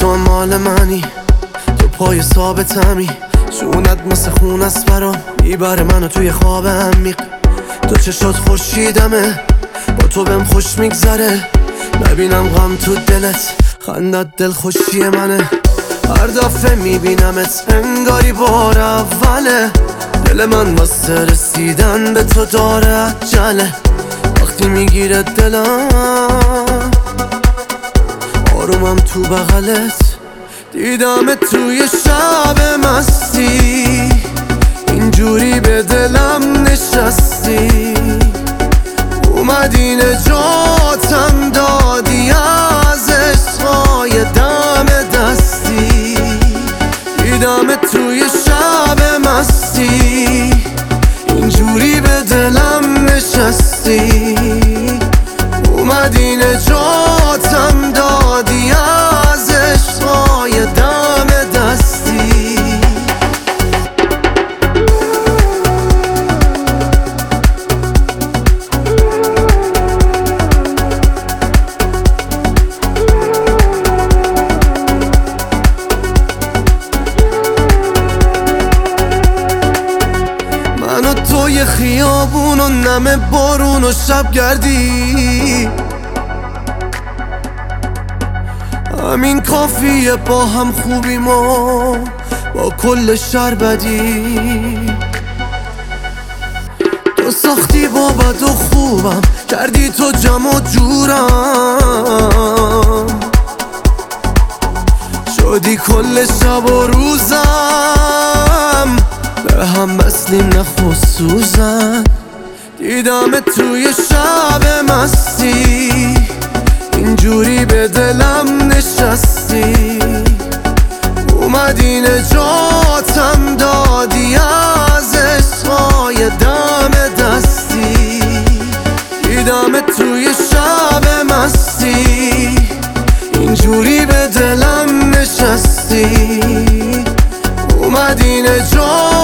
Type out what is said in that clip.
تو مال منی، تو پای ثابتمی، جونت مثل خون است برام، میبره منو توی خواب عمیق. تو چشات خورشیدمه، با تو بهم خوش میگذره، نبینم غم تو دلت، خندت دل خوشی منه. هر دفعه میبینمت انگاری بار اوله، دل من واسه رسیدن به تو داره عجله. وقتی میگیره دلم آرومم تو بغلت، دیدمت توی شب مستی، اینجوری به دلم نشستی، اومدی نجاتم دادی از عشقای دم دستی. دیدمت توی شب مستی، اینجوری به دلم نشستی، اومدی نجاتم دادی از عشقای دم دستی. من و توی خیابون و نم بارون و شب گردی، همین کافیه با هم خوبیم و با کل شهر بدی. تو ساختی با بد و خوبم، کردی تو جمع و جورم، شدی کل شب و روزم، به هم بسلیم نه خصوصا. دیدمت توی شب مستی، اینجوری به دلم نشستی، اومدی نجاتم دادی از عشقای دم دستی. دیدمت توی شب مستی، اینجوری به دلم نشستی، اومدی نجاتم